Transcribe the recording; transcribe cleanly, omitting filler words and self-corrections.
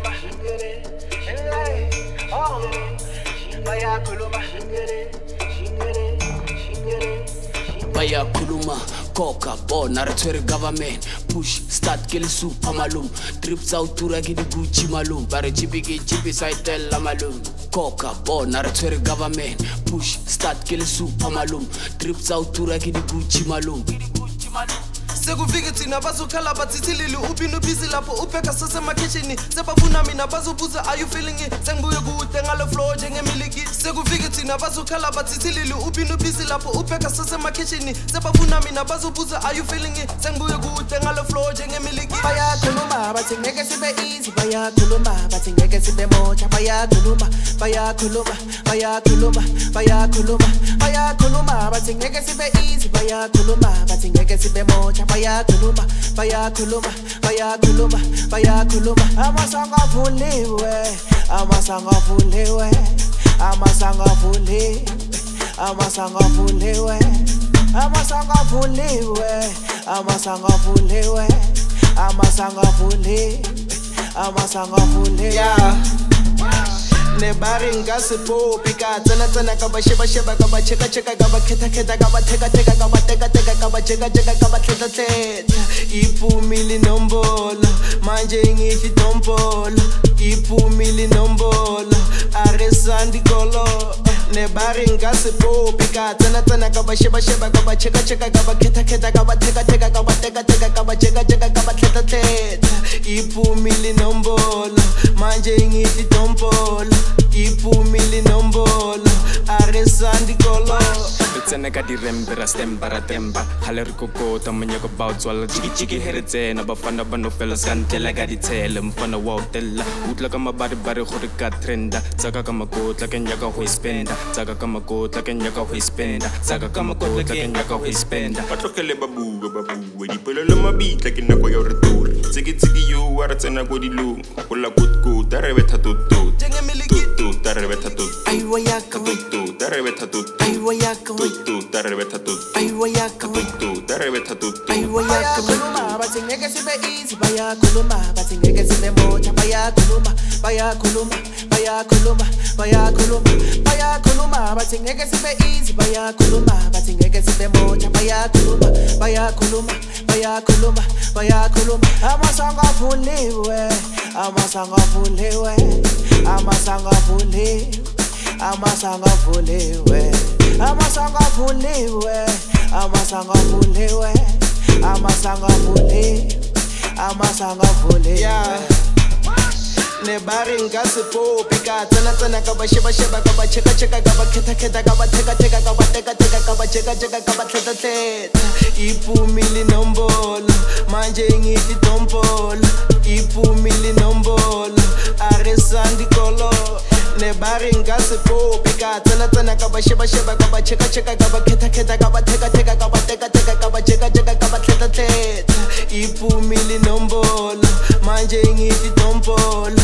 Bayakhuluma koka bona re tshwere government push start ke le super malum trips out tura ke di Gucci malum ba re chipi saitella malum koka bona re tshwere government push start ke le super malum trips out tura ke di Gucci malum sekufike thina bazokhala bathithilile ubini busy lapho upheka sasemakhitchen sebafuna mina bazobuza are you feeling it sengibuye kude ngale floor njengemiliki sekufike thina bazokhala bathithilile ubini busy lapho upheka sasemakhitchen sebafuna mina bazobuza are you feeling it sengibuye kude ngale floor njengemiliki bayakhuluma bathi ngeke sibe easy bayakhuluma bathi ngeke sibe mocha bayakhuluma bathi ngeke sibe easy bayakhuluma bathi ngeke sibe mocha bayakhuluma amasanga vuliwe yeah. Nebari ngasipopi ka tsena ka ba sheba ka ba cheka ka ba kheta ka ba teka ka ba teka ka ba cheka ka ba tletla iphumile nombolo manje ngithi dombolo iphumile nombolo aresandi kolo nebari ngasipopi ka tsena ka ba sheba ka ba cheka ka ba kheta ka ba teka ka ba teka ka ba cheka ka ba tletla iphumile nombolo manje ngithi dombolo iphumile nombolo aresandi kolo tsena ka dirembera stemba ra temba hale re kokota monyako ba tswala jiki heretsena bafana ba no fela skantela ka ditshele mfana wa hotela utla ka mabari gore ka trenda tsaka ka makotla ke nyaka ho spenda tsaka ka makotla ke nyaka ho spenda tsaka ka makotla ke nyaka ho spenda batlogele babuwe dipolelo mabitla ke nako ya re tori tsiki yo wa re tsena go dilong go la kutku ta re betha tuttu njengemiliki ta re betha tuttu aiwa yaka tuttu ta re betha tuttu aiwa yaka tuttu ta re betha tuttu aiwa yaka tuttu ta re betha tuttu aiwa yaka bathi ngeke sibe easy bayakhuluma bathi ngeke sibe mocha bayakhuluma bathi ngeke sibe easy bayakhuluma bathi ngeke sibe mocha bayakhuluma amasanga vuliwe yeah. Nebari ngasipopi ka tsena ka ba sheba ka ba cheka ka ba kheta ka ba teka ka ba teka ka ba cheka ka ba tletla iphumile nombolo manje ngithi dombolo iphumile nombolo aresandi kolo nebari ngasipopi ka tsena ka ba sheba ka ba cheka ka ba kheta ka ba teka ka ba teka ka ba cheka ka ba tletla iphumile nombolo manje ngithi dombolo